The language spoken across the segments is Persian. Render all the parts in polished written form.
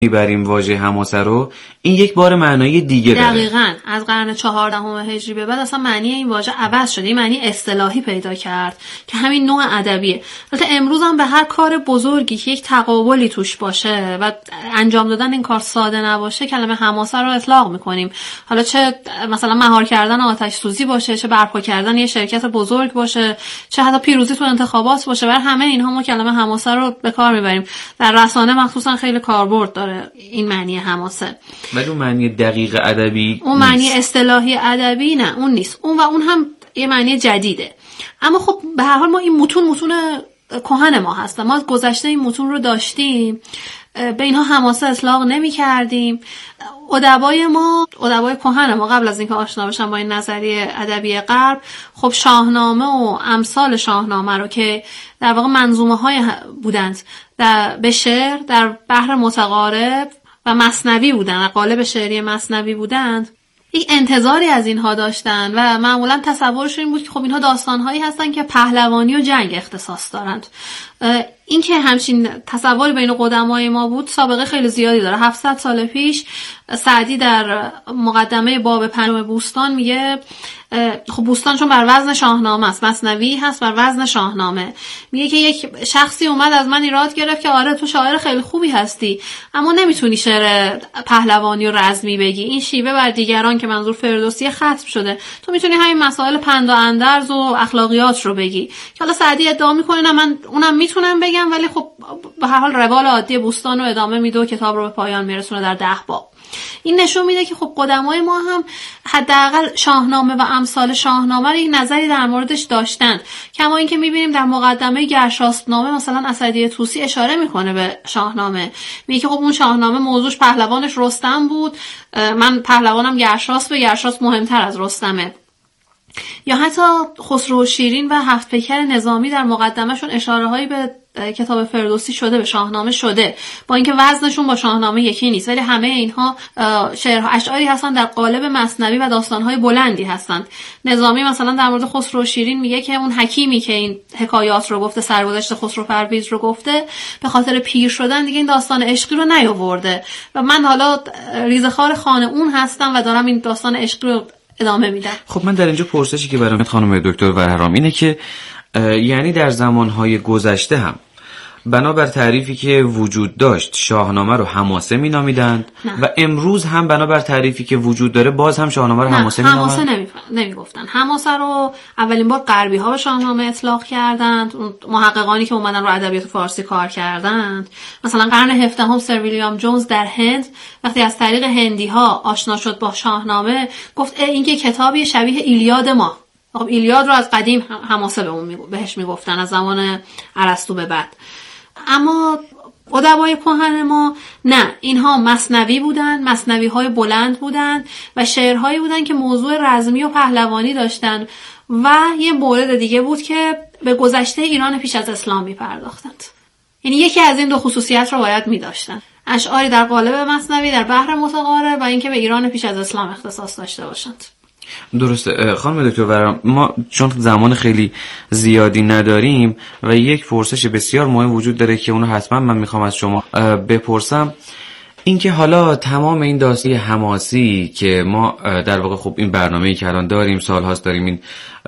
میبریم واژه حماسه رو، این یک بار معنای دیگه داره. دقیقاً از قرن 14 هجری به بعد اصلا معنی این واژه عوض شده، این معنی اصطلاحی پیدا کرد که همین نوع ادبیه. البته امروز هم به هر کار بزرگی که یک تقابلی توش باشه و انجام دادن این کار ساده نباشه کلمه حماسه رو اطلاق میکنیم. حالا چه مثلا مهار کردن آتش سوزی باشه، چه برپا کردن یه شرکت بزرگ باشه، چه حتی پیروزی تو انتخابات باشه، برای همه اینها ما کلمه حماسه رو به کار میبریم. در رسانه مخصوصا خیلی کاربرد داره این معنی حماسه. ولی اون معنی دقیق ادبی، اون معنی اصطلاحی ادبی نه، اون نیست. اون هم یه معنی جدیده. اما خب به هر حال ما این متون کهن ما هستن، ما گذشته این متون رو داشتیم، به اینها حماسه اطلاق نمی کردیم. ادبای کهن ما قبل از اینکه آشنا بشن با این نظریه ادبی غرب، خب شاهنامه و امثال شاهنامه رو که در واقع منظومه های بودند به شعر در بحر متقارب و مثنوی بودن و قالب شعری مثنوی بودند، یک انتظاری از اینها داشتن و معمولا تصورشون این بود که خب اینها داستانهایی هستن که پهلوانی و جنگ اختصاص دارند. این که همچین تصوری بین قدمای ما بود سابقه خیلی زیادی داره. 700 سال پیش سعدی در مقدمه باب 5 بوستان میگه، خب بوستان چون بر وزن شاهنامه است، مثنوی هست بر وزن شاهنامه، میگه که یک شخصی اومد از من ایراد گرفت که آره تو شاعر خیلی خوبی هستی اما نمیتونی شعر پهلوانی و رزمی بگی، این شیوه بر دیگران که منظور فردوسی ختم شده، تو میتونی همین مسائل پند و اندرز و اخلاقیات رو بگی. که حالا سعدی ادعا میکنه نه من اونم میتونم بگم، ولی خب به هر حال روال عادی بوستان رو ادامه میده و کتاب رو به پایان میرسونه در 10 باب. این نشون میده که خب قدمای ما هم حداقل شاهنامه و امثال شاهنامه رو یک نظری در موردش داشتند. کما اینکه میبینیم در مقدمه گرشاسب‌نامه مثلا اسدی طوسی اشاره میکنه به شاهنامه، میگه که خب اون شاهنامه موضوعش پهلوانش رستم بود، من پهلوانم گرشاس، به گرشاس مهمتر از رستمه. یا حتی خسرو و شیرین و هفت پیکر نظامی در مقدمهشون اشاره هایی به کتاب فردوسی شده، به شاهنامه شده، با اینکه وزنشون با شاهنامه یکی نیست، ولی همه اینها شعرها اشعاری هستن در قالب مثنوی و داستانهای بلندی هستند. نظامی مثلا در مورد خسرو و شیرین میگه که اون حکیمی که این حکایات رو گفته، سرگذشت خسرو پرویز رو گفته، به خاطر پیر شدن دیگه این داستان عشقی رو نیاورده و من حالا ریزخوار خانه اون هستم و دارم این داستان عشقی رو ادامه میدم. خب من در اینجا پرسشی که برام خانم دکتر وهرام اینه که یعنی در زمانهای گذشته هم بنابر تعریفی که وجود داشت شاهنامه رو حماسه مینامیدند و امروز هم بنابر تعریفی که وجود داره باز هم شاهنامه رو حماسه مینامند؟ حماسه نمیگفتن. حماسه رو اولین بار غربی ها به شاهنامه اطلاق کردند، اون محققانی که اومدن رو ادبیات فارسی کار کردند. مثلا قرن 17 سر ویلیام جونز در هند وقتی از طریق هندی ها آشنا شد با شاهنامه گفت این که کتابی شبیه ایلیاد ما. خب ایلیاد رو از قدیم حماسه بهش میگفتن، از زمان ارسطو به بعد. اما ادبای کهن ما نه، اینها مثنوی بودن، مثنوی های بلند بودن و شعرهایی بودن که موضوع رزمی و پهلوانی داشتن و یه مورد دیگه بود که به گذشته ایران پیش از اسلام میپرداختند. یعنی یکی از این دو خصوصیت رو باید میداشتن: اشعاری در قالب مثنوی در بحر متقارب و اینکه به ایران پیش از اسلام اختصاص داشته باشند. درسته. خانم دکتر وهرام، ما چون زمان خیلی زیادی نداریم و یک پرسش بسیار مهم وجود داره که اونو حتما من میخوام از شما بپرسم، اینکه حالا تمام این داستان حماسی که ما در واقع خب این برنامه‌ای که الان داریم، سال‌هاست داریم این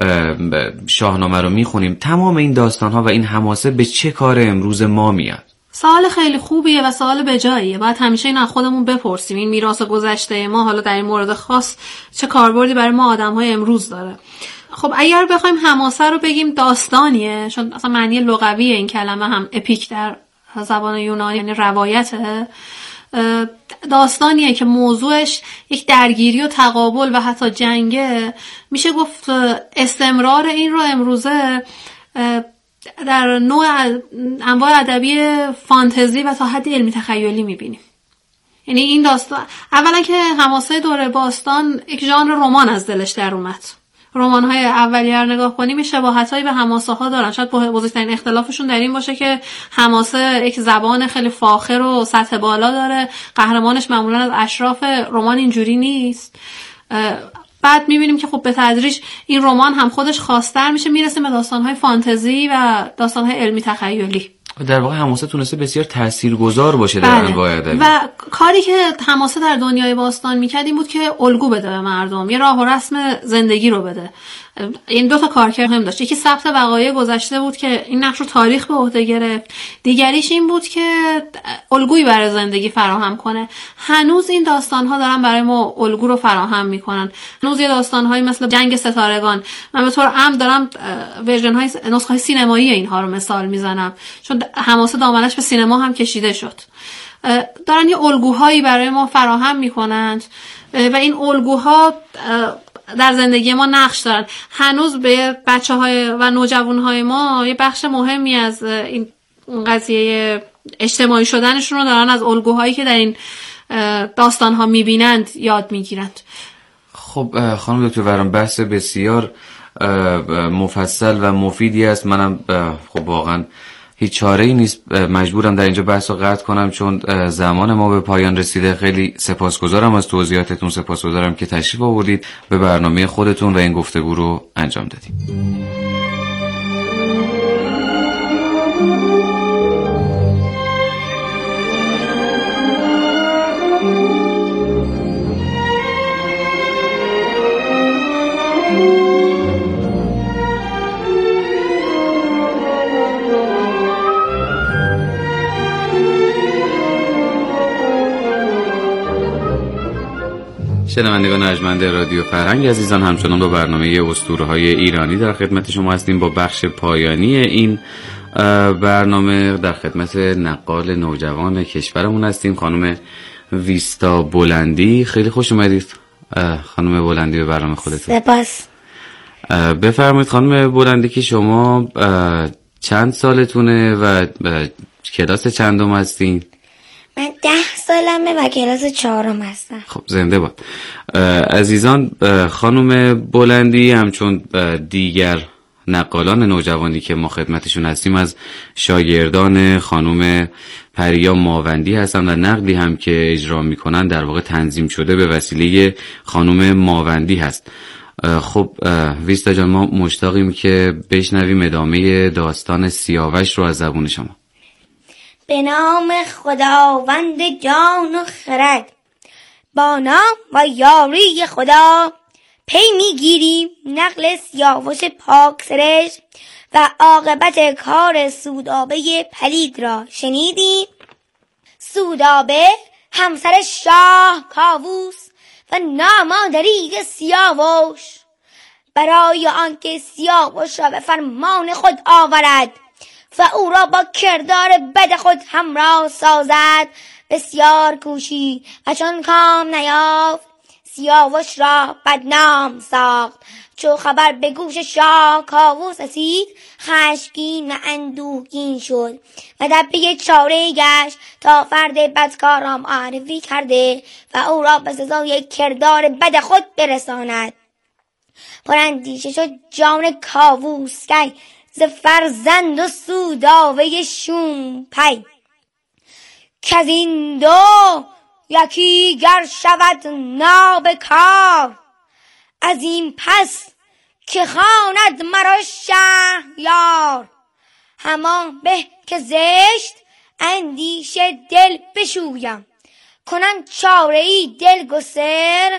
شاهنامه رو میخونیم، تمام این داستان‌ها و این حماسه به چه کار امروز ما میاد؟ سوال خیلی خوبیه و سوال بجاییه. باید همیشه این از خودمون بپرسیم، این میراث گذشته ما حالا در این مورد خاص چه کاربردی برای ما آدم‌های امروز داره. خب اگر بخوایم حماسه رو بگیم داستانیه، چون اصلا معنی لغوی این کلمه هم اپیک در زبان یونانی یعنی روایته، داستانیه که موضوعش یک درگیری و تقابل و حتی جنگه. میشه گفت استمرار این رو امروزه در نوع انواع ادبی فانتزی و تا حد علمی تخیلی میبینیم. یعنی این داستان اولا که حماسه دوره باستان یک ژانر رمان از دلش در اومد. رمان‌های اولیه رو نگاه کنیم شباهتایی به حماسه ها دارن. شاید بزرگترین اختلافشون در این باشه که حماسه یک زبان خیلی فاخر و سطح بالا داره، قهرمانش معمولا از اشراف، رمان اینجوری نیست. بعد میبینیم که خب به تدریج این رمان هم خودش خاص‌تر میشه، میرسه به داستان‌های فانتزی و داستان‌های علمی تخیلی. در واقع حماسه تونسته بسیار تاثیرگذار باشه در انواع ادبی. و کاری که حماسه در دنیای باستان میکرد این بود که الگو بده به مردم، یه راه و رسم زندگی رو بده. این دو تا کارکرد هم داشت. یکی ثبت وقایع گذشته بود که این نقش رو تاریخ به عهده گرفت، دیگریش این بود که الگویی برای زندگی فراهم کنه. هنوز این داستان‌ها دارن برای ما الگو رو فراهم میکنن. هنوز یه داستان‌هایی مثل جنگ ستارگان، من به طور عام دارم ورژن‌های نسخه‌های سینمایی اینها رو مثال میزنم، چون حماسه دامنش به سینما هم کشیده شد. دارن یه الگوهایی برای ما فراهم میکنند و این الگوها در زندگی ما نقش دارن. هنوز به بچه‌های و نوجوان‌های ما یه بخش مهمی از این قضیه اجتماعی شدنشون رو دارن از الگوهایی که در این داستان‌ها می‌بینند یاد می‌گیرند. خب خانم دکتر ورام، بحث بسیار مفصل و مفیدی است. منم خب واقعا هیچ چاره‌ای نیست، مجبورم در اینجا بحث رو قطع کنم چون زمان ما به پایان رسیده. خیلی سپاسگزارم از توضیحاتتون، سپاسگزارم که تشریف آوردید به برنامه خودتون و این گفتگو رو انجام دادید. شنوندگان ارجمند رادیو فرهنگ عزیزان، همچنان با برنامه اسطوره‌های ایرانی در خدمت شما هستیم. با بخش پایانی این برنامه در خدمت نقال نوجوان کشورمون هستیم، خانم ویستا بلندی. خیلی خوش اومدید خانم بلندی به برنامه خودتون. سپاس. بفرمایید خانم بلندی که شما چند سالتونه و کلاس چندم هستین؟ من 10 سالمه و کلاس 4 هستم. خب زنده باد. عزیزان، خانم بلندی همچون دیگر نقالان نوجوانی که ما خدمتشون هستیم از شاگردان خانم پریا ماوندی هستن و نقلی هم که اجرا میکنن در واقع تنظیم شده به وسیله خانم ماوندی هست. خب ویستا جان، ما مشتاقیم که بشنویم ادامه داستان سیاوش رو از زبون شما. به نام خداوند جان و خرد، با نام و یاری خدا، پی میگیریم نقل سیاوش پاک سرشت و عاقبت کار سودابه پلید را شنیدیم. سودابه همسر شاه کاووس و نامادری سیاوش برای آنکه سیاوش را به فرمان خود آورد و او را با کردار بد خود همراه سازد بسیار کوشید و چون کام نیافت سیاوش را بدنام ساخت. چو خبر به گوش شاه کاووس رسید خشمگین و اندوهگین شد و در پی چاره گشت تا فرد بدکار را معرفی کرده و او را به سزای کردار بد خود برساند. پراندیشه شد جان کاووس کی ز فرزند و سودابه شوم پی، کز این دو یکی گر شود نابکار، از این پس که خواند مرا شهریار. همان به که زشت اندیشه دل بشویم، کنن چاره ای دل گسر.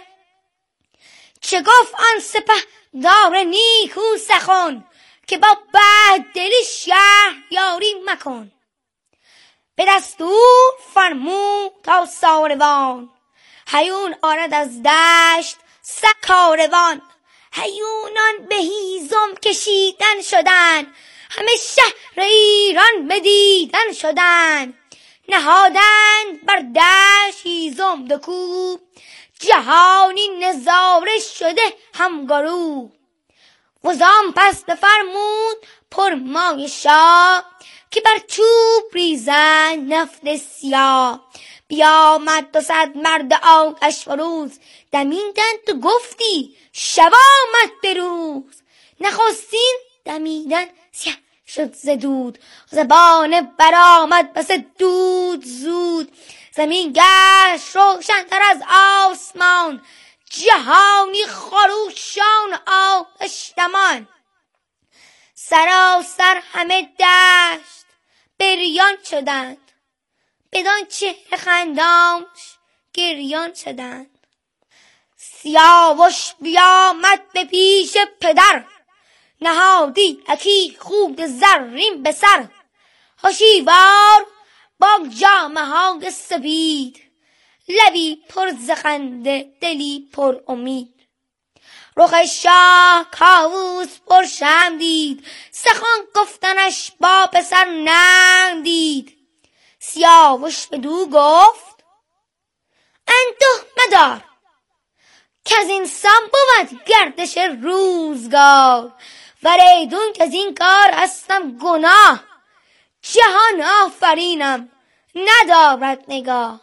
چه گفت آن سپهدار نیکو سخن، که با بد دلی شهریاری مکن. به دستور فرمود تا ساروان، هیون آرد از دشت صد کاروان. هیونان به هیزم کشیدن شدن، همه شهر ایران بدیدن شدن. نهادند بر دشت هیزم دو کوه، جهانی نظاره شده همگرو. وزان پس بفرمود پرمای شاه، که بر چوب ریزند نفت سیاه. بیامد 200 مرد آتش فروز، دمیدند و گفتی شب آمد به روز. نخستین دمیدن سیه شد ز دود، زبانه برآمد بس دود زود. زمین گشت روشن‌تر از آسمان، جهانی خروشان آتش دمان. سراسر همه دشت بریان شدند، بدان چهره خندانش گریان شدند. سیاوش بیامد به پیش پدر، نهادی یکی خود زرین به سر. هشیوار با جامه های سپید، لبی پر ز خنده دلی پر امید. رخ شاه کاووس پر شرم دید، سخن گفتنش با پسر نرم دید. سیاوش بدو گفت اندوه مدار، کز این سان بود گردش روزگار. وریدون که از این کار هستم گناه، جهان آفرینم ندارد نگاه.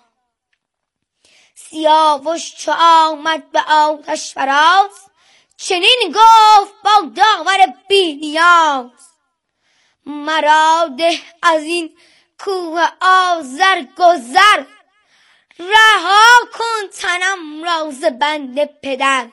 سیاوش چو آمد به آتش فراز، چنین گفت با داور بی نیاز. مرا ده از این کوه آذر گذر، رها کن تنم را ز بند پدر.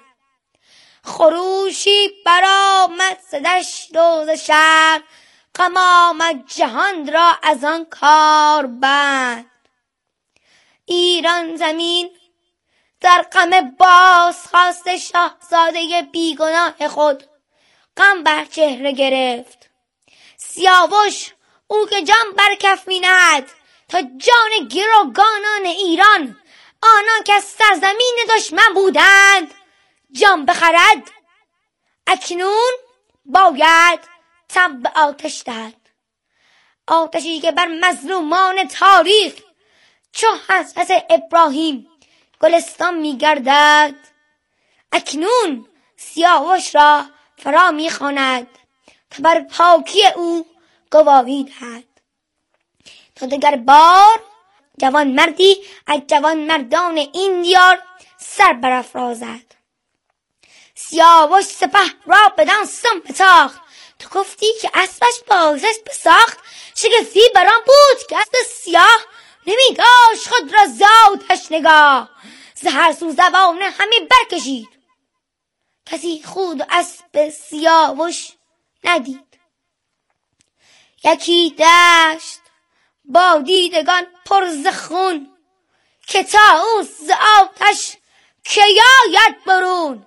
خروشی برآمد ز دشت و ز شهر، غم آمد جهان را از آن کار بند. ایران زمین در غم بازخواست شاهزاده بیگناه خود غم بر چهره گرفت. سیاوش او که جان بر کف می نهد تا جان گروگانان ایران، آنان که از سرزمین دشمن بودند، جان بخرد. اکنون باید تن به آتش دهد، آتشی که بر مظلومان تاریخ چو حضرت ابراهیم گلستان می گردد. اکنون سیاوش را فرا می خواند تا بر پاکی او گواهی دهد. تا دگر بار جوان مردی از جوان مردان این دیار سر برافرازد. سیاوش سپه را بدان سان بتاخت، تو گفتی که اسبش بازش بساخت. شگفتی بران بود که اسب سیاه، نمی داشت خود را ز آتش نگاه. ز هر سو زبان همی برکشید، کسی خود اسب سیاوش ندید. یکی دشت با دیدگان پر ز خون، که تا او ز آتش که آید برون.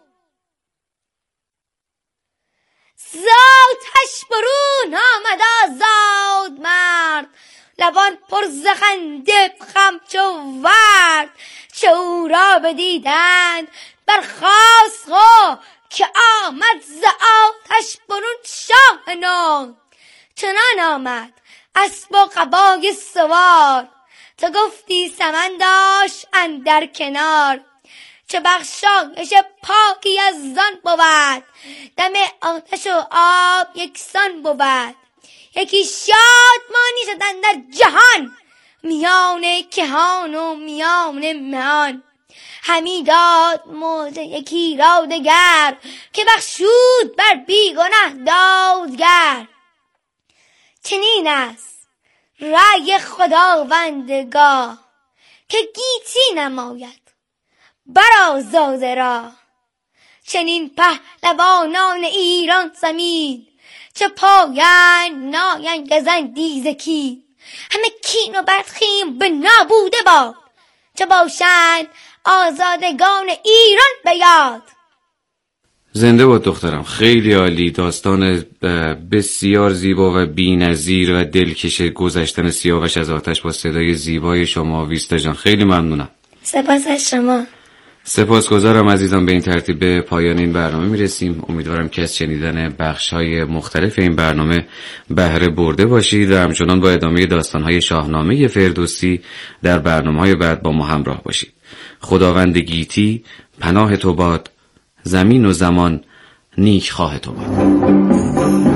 ز آتش برون آمد آزاد مرد، لبان پر ز خنده خم چو ورد. چو او را بدیدند برخاست خو، که آمد ز آتش برون شاه نو. چنان آمد اسب و قبای سوار، تو گفتی سمن داشت اندر کنار. چه بخشایش پاکی از آن بود، دم آتش و آب یکسان بود. یکی شادمانی شد اندر جهان، میان کهان و میان مهان. همی داد موزه یکی را دگر، که بخشود بر بیگنه دادگر. چنین است رأی خداوندگار، که گیتی نماید بر آزاده را. چنین پهلوانان ایران زمین، چه پایند ناین گزندی ز کین. همه کین و بدخیم به نابوده باد، چه باشند آزادگان ایران به یاد. زنده باد دخترم، خیلی عالی. داستان بسیار زیبا و بی‌نظیر و دلکش گذشتن سیاوش از آتش با صدای زیبای شما ویستا جان، خیلی ممنونم. سپاس از شما. سپاسگزارم عزیزان. به این ترتیب به پایان این برنامه میرسیم. امیدوارم که از شنیدن بخش‌های مختلف این برنامه بهره برده باشید و همچنان با ادامه داستان‌های شاهنامه فردوسی در برنامه‌های بعد با ما همراه باشید. خداوند گیتی پناه تو باد، زمین و زمان نیک خواه تو باد.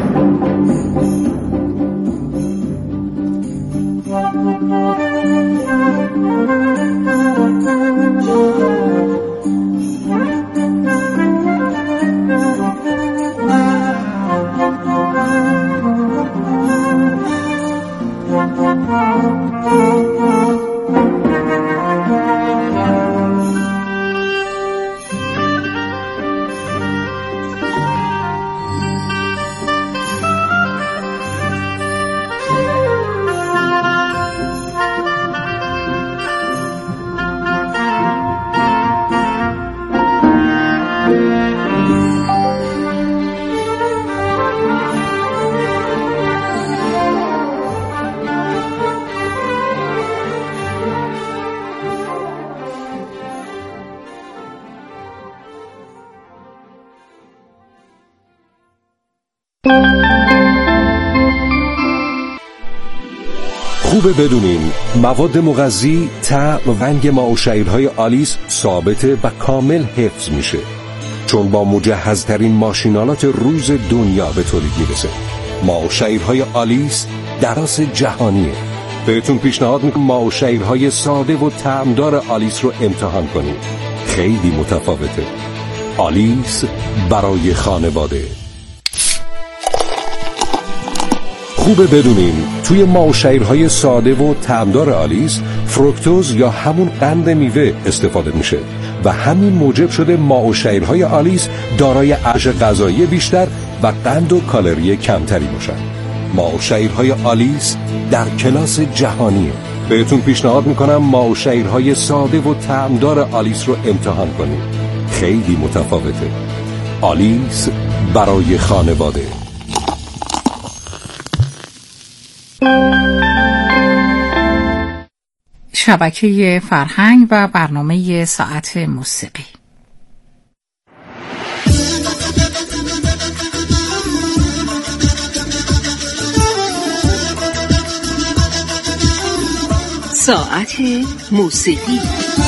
خوبه بدونین مواد مغذی، طعم و رنگ ماء و شعیرهای آلیس ثابته و کامل حفظ میشه، چون با مجهزترین ماشینالات روز دنیا به تولید میرسه. ماء و شعیرهای آلیس دراس جهانیه. بهتون پیشنهاد میکنم ماء و شعیرهای ساده و طعمدار آلیس رو امتحان کنید. خیلی متفاوته. آلیس برای خانواده. خوبه بدونین توی ماء و شعیرهای ساده و طعمدار آلیس فروکتوز یا همون قند میوه استفاده میشه و همین موجب شده ماء و شعیرهای آلیس دارای ارزش غذایی بیشتر و قند و کالری کمتری باشن. ماء و شعیرهای آلیس در کلاس جهانیه. بهتون پیشنهاد میکنم ماء و شعیرهای ساده و طعمدار آلیس رو امتحان کنید. خیلی متفاوته. آلیس برای خانواده. شبکه فرهنگ و برنامه ساعت موسیقی. ساعت موسیقی.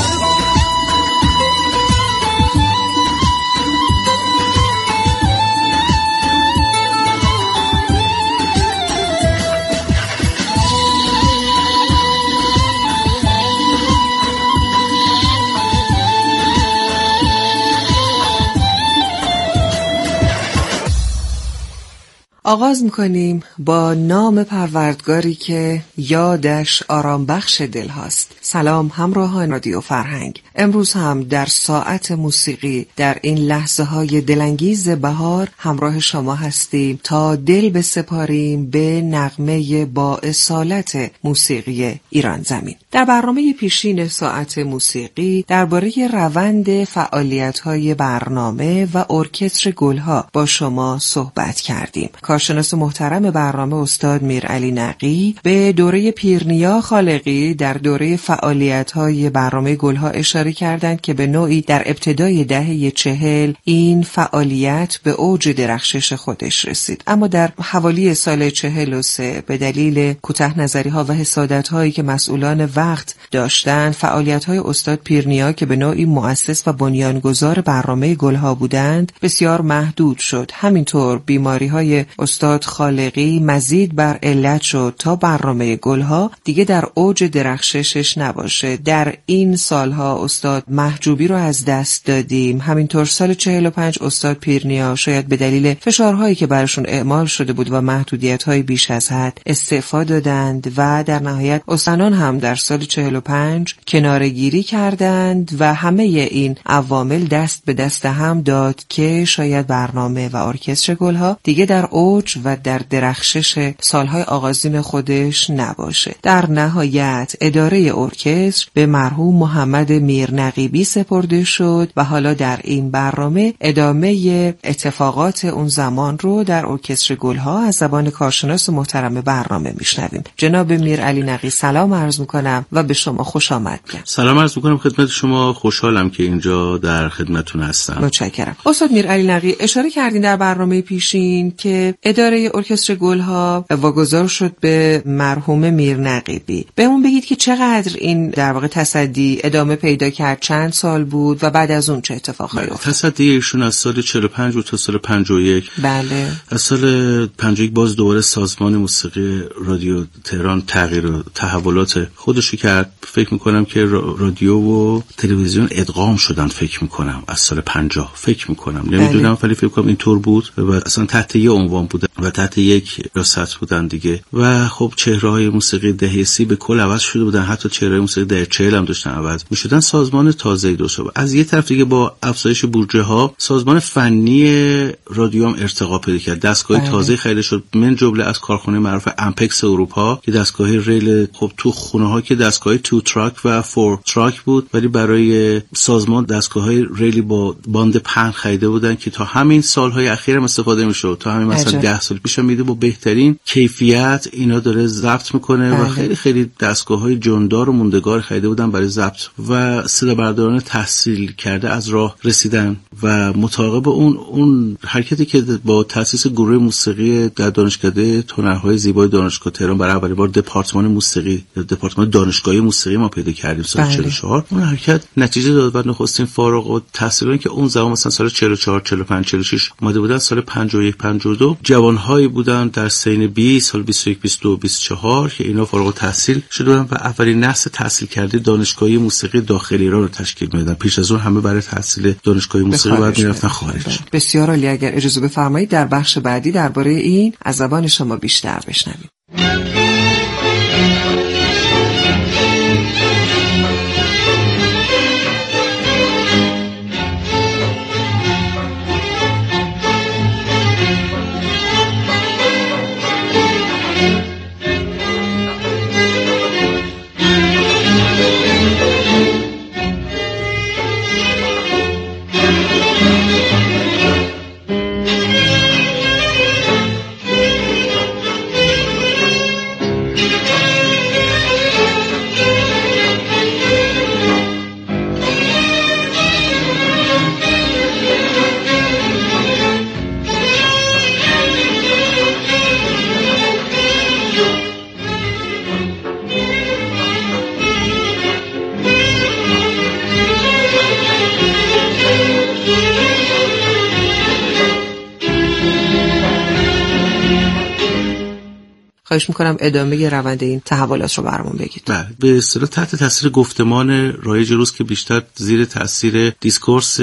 آغاز میکنیم با نام پروردگاری که یادش آرام بخش دل هاست. سلام همراهان رادیو فرهنگ. امروز هم در ساعت موسیقی در این لحظه های دلانگیز بهار همراه شما هستیم تا دل بسپاریم به نغمه با اصالت موسیقی ایران زمین. در برنامه پیشین ساعت موسیقی درباره روند فعالیت‌های برنامه و ارکستر گلها با شما صحبت کردیم. کارشناس محترم برنامه استاد میرعلی نقی به دوره پیرنیا خالقی در دوره فعالیت‌های برنامه گلها اشاره کردند که به نوعی در ابتدای دهه 40 این فعالیت به اوج درخشش خودش رسید، اما در حوالی سال 43 به دلیل کوتاه نظری‌ها و حسادت‌هایی که مسئولان وقت داشتند، فعالیت‌های استاد پیرنیا که به نوعی مؤسس و بنیانگذار برنامه گلها بودند بسیار محدود شد. همینطور بیماری‌های استاد خالقی مزید بر علت شد تا برنامه گلها دیگه در اوج درخششش نباشه. در این سالها استاد محجوبی رو از دست دادیم. همینطور سال 45 استاد پیرنیا شاید به دلیل فشارهایی که براشون اعمال شده بود و محدودیت‌های بیش از حد استعفا دادند و در نهایت استادان هم در سال 45 کناره‌گیری کردند و همه این عوامل دست به دست هم داد که شاید برنامه و ارکستر گلها دیگه در اوج و در درخشش سالهای آغازین خودش نباشه. در نهایت اداره ارکستر به مرحوم محمد میرنقیبی سپرده شد و حالا در این برنامه ادامه اتفاقات اون زمان رو در ارکستر گلها از زبان کارشناس محترم برنامه میشنویم. جناب میرعلی نقی سلام عرض میکنم و به شما خوش آمد میگم. سلام عرض میکنم خدمت شما، خوشحالم که اینجا در خدمتتون هستم. متشکرم. استاد میرعلی نقی اشاره کردین در برنامه پیشین که اداره ارکستر گلها واگذار شد به مرحوم میرنقیبی. بهمون بگید که چقدر این در واقع تصدی ادامه پیدا کرد، چند سال بود و بعد از اون چه اتفاقایی افتاد؟ تصدی ایشون از سال 45 بود تا سال 51. بله. از سال 51 باز دوباره سازمان موسیقی رادیو تهران تغییر و تحولات خودش کرد. فکر میکنم که رادیو و تلویزیون ادغام شدن، فکر میکنم از سال 50 فکر میکنم، نمیدونم ولی فکر کنم اینطور بود و اصلا تحت یه عنوان بودن و تحت یک ریاست بودن دیگه. و خب چهره‌های موسیقی دهه 30 به کل عوض شده بودن، حتی چهره‌های موسیقی دهه 40 هم داشتن عوض می‌شدن. سازمان تازه‌ای درست شد. از یه طرف دیگه با افزایش بودجه ها سازمان فنی رادیو هم ارتقا پیدا کرد. دستگاه تازه خریده شد، من جمله از کارخانه معروف امپکس اروپا که دستگاه ریل، خب تو خونه‌ها که دستگاه 2 تراک و 4 تراک بود، ولی برای سازمان دستگاه‌های ریلی با باند پهن خریده بودن که تا همین سال‌های اخیر هم استفاده می‌شد، تا همین مثلا 10 سال پیش میده با بهترین کیفیت اینا داره ضبط میکنه و خیلی خیلی دستگاه‌های جاندار و موندگار خریده بودن برای ضبط و صدا برداران تحصیل کرده از راه رسیدن و مطابق اون حرکتی که با تأسیس گروه موسیقی در دانشکده هنرهای زیبای دانشگاه تهران برای اولین بار دپارتمان موسیقی یا دپارتمان دانشگاهی موسیقی ما پیدا کردیم سال 44 اون حرکت نتیجه داد و نخستین فارغ التحصیلانی که اون زمان مثلا سال 44 45 46 اومده بودن سال 51 52 جوانهایی بودن در سن 20 سال 21 22 24 که اینا فارغ التحصیل شده بودن و اولین نسل تحصیل کرده دانشگاهی موسیقی داخل ایران رو تشکیل میدادن. پیش از اون همه برای تحصیل دانشگاهی موسیقی باید میرفتن خارج. بسیار عالی. اگر اجازه بفرمایید در بخش بعدی درباره این از زبان شما بیشتر بشنویم. خواهش میکنم ادامه روند این تحولات رو برامون بگید. بله، به اصطلاح تحت تاثیر گفتمان رایج روز که بیشتر زیر تاثیر دیسکورس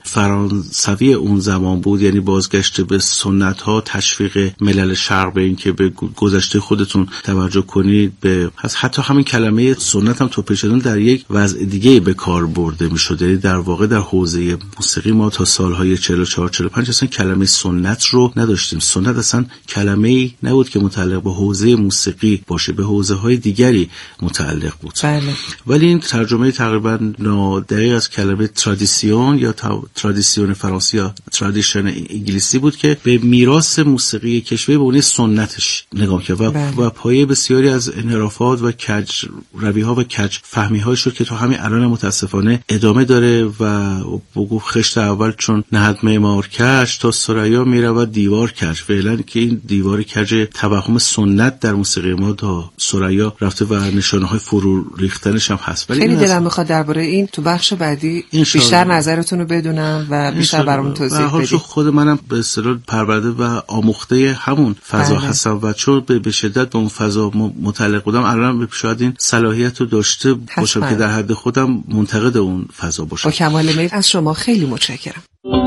فرانسوی اون زمان بود، یعنی بازگشت به سنت ها، تشویق ملل شرق به این که به گذشته خودتون توجه کنید، به حتی همین کلمه سنت هم تو پیشتون در یک وضع دیگه به کار برده میشد. یعنی در واقع در حوزه موسیقی ما تا سالهای 44 45 اصلا کلمه سنت رو نداشتیم. سنت اصلا کلمه‌ای نبود که متعلق به حوزه موسیقی باشه، به حوزه‌های دیگری متعلق بود. بله. ولی این ترجمه تقریبا نادقیق از کلمه ترادیسیون یا ترادیسیون فرانسه یا ترادیشن انگلیسی بود که به میراث موسیقی کشوری به عنوان سنتش نگاه کرد و پایه بسیاری از انحرافات و کج روی‌ها و کج فهمی‌های شد که تا همین الان متاسفانه ادامه داره و بگو خشت اول چون نهد معمار کش تا ثریا میرود دیوار کش. فعلا که این دیوار کج توهم سنت در موسیقی ما تا ثریا رفته و نشانه‌های فرو ریختنش هم هست. خیلی دلم میخواد درباره این تو بخش بعدی بیشتر نظرتون رو بدونم و بیشتر برامون توضیح بدید. خود منم به اصطلاح پرورده و آموخته همون فضا هستم و چون به شدت به اون فضا متعلق بودم الان شاید این صلاحیت رو داشته باشم که در حد خودم منتقد اون فضا باشم. با کمال میل از شما خیلی متشکرم.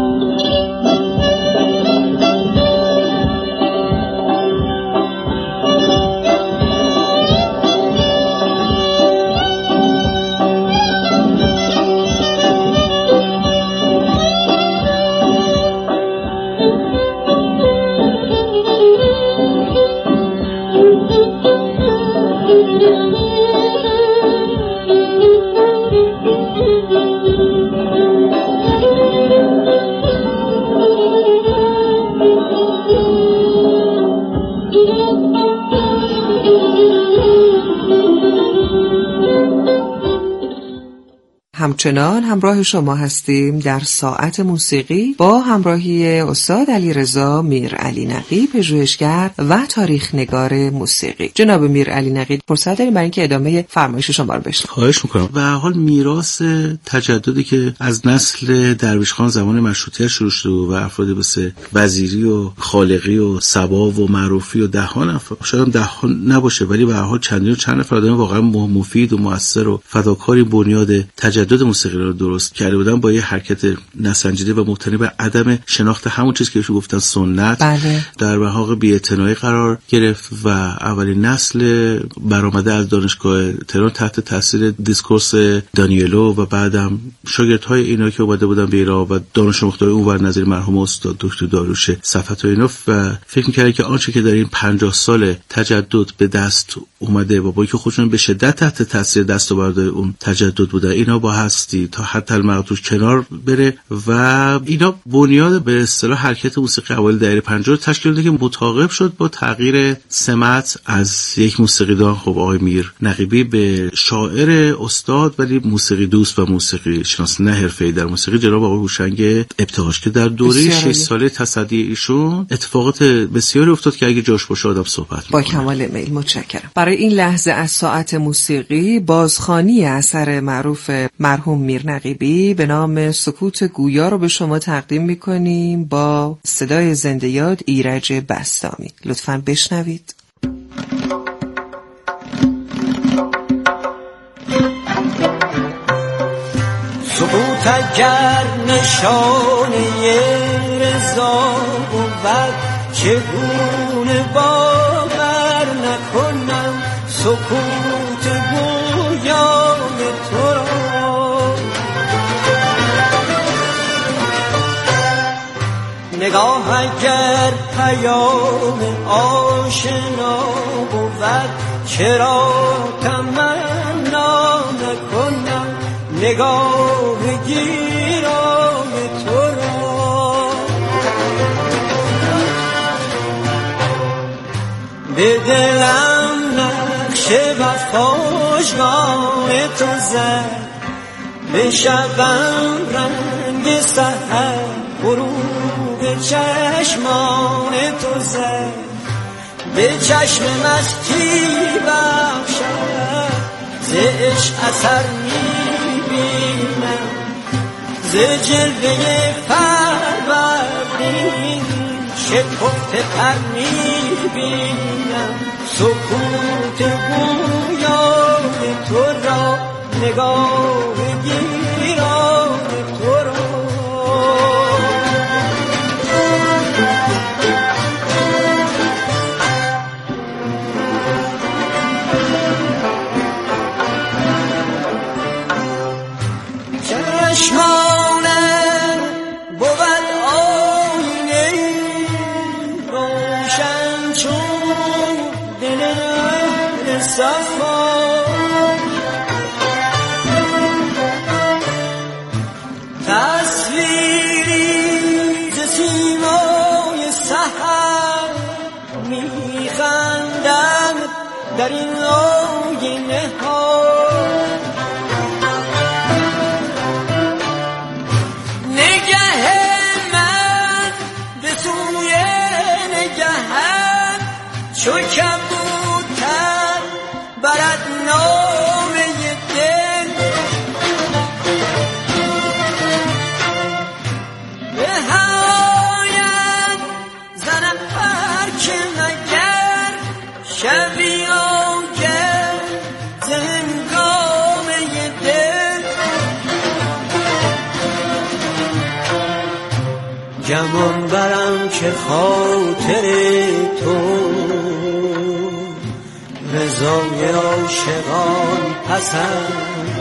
همچنان همراه شما هستیم در ساعت موسیقی با همراهی استاد علیرضا میرعلی نقی، پژوهشگر و تاریخ نگار موسیقی. جناب میرعلی نقی، فرصت داریم برای اینکه ادامه فرمایش شما رو بشنویم. خواهش میکنم. و حال میراث تجددی که از نسل درویش خان زمان مشروطیت شروع شد و افرادی مثل وزیری و خالقی و صبا و معروفی و دهان شاید دهان نباشه ولی به هر حال چند نفر آدم واقعا مفید و مؤثر و فداکاری بنیاد تجدد موسیقی رو درست کرده بودن با یه حرکت نسنجیده و مبتنی بر عدم شناخت همون چیزی که بهش گفتن سنت. بله. در واقع بی‌اعتنایی قرار گرفت و اولین نسل برآمده از دانشگاه تهران تحت تاثیر دیسکورس دانیلو و بعدم شاگردهای اینا که اومده بودن به ایران و دانش آموختای اونور نظیر مرحوم استاد دکتر داروش صفت و اینا و فکر می‌کردن که آنچه که در این 50 سال تجدد به دست اومده و با اینکه خودشون به شدت تحت تاثیر دستاوردهای اون تجدد بودن، اینا با حذف هستی تا حتی المقطوع کنار بره و اینا بنیاد به اصطلاح حرکت موسیقی اوایل دهه 50 تشکیل داد که متعاقب شد با تغییر سمت از یک موسیقیدان خب آقای میر نقیبی به شاعر استاد ولی موسیقی دوست و موسیقی شناس نه حرفه‌ای در موسیقی جناب آقای هوشنگ ابتهاج که در دوره 6 ساله تصدی ایشون اتفاقات بسیاری افتاد که اگه جاش باشه آدم صحبت می‌کنه. با کمال میل متشکرم. برای این لحظه از ساعت موسیقی بازخوانی اثر معروف مرحوم میر نقیبی به نام سکوت گویا رو به شما تقدیم می‌کنیم با صدای زنده یاد ایرج بسطامی. لطفاً بشنوید. سکوت اگر نشانه رضا بود چگونه باور نکنم سکوت گویای تو را. نگاه اگر پیام آشنا بود چرا تمنا نکنم نگاه گیرای تو را. به دلم نقش وفاژگان تو زد به شبم رنگ سحر غروب چشمان تو زد به چشم مستی بخشد ز عشق اثر میبینم ز جلوه فروردین شکفته پر میبینم سکوت گویای تو را نگاه گیرای تو را. چشمانم بود آینه روشن چون دل صفا. تصویری ز سیمای سحر میخندم در این آینه ها. چو کبوتر برد نامه دل به هوایم زنم هر که مگر شبی آگر ز هنگامه دل. گمان برم که خاطر تو رضای عاشقان پسند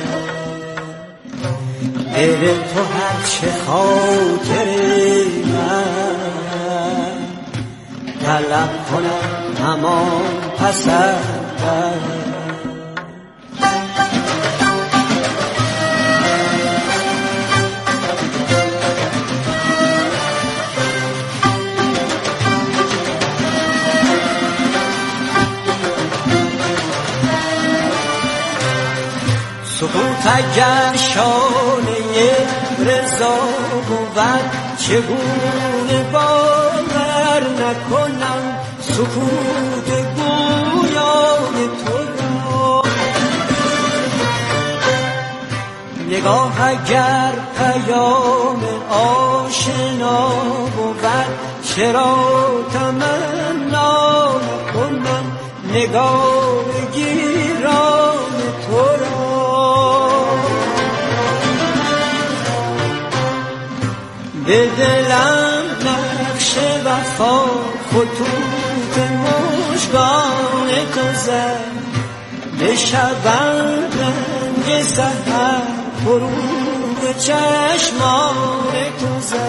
دل تو هرچه خاطر من طلب کنم همان پسند. سکوت اگر شانه رضا بود چگونه باور نکنم سکوت گویای تو را. نگاه اگر پیام آشنا بود چرا تمنا نکنم نگاه گیرای تو را. به دلم نقش وفا خطوط مژگان تو زد به شبم رنگ سحر غروب چشمان تو زد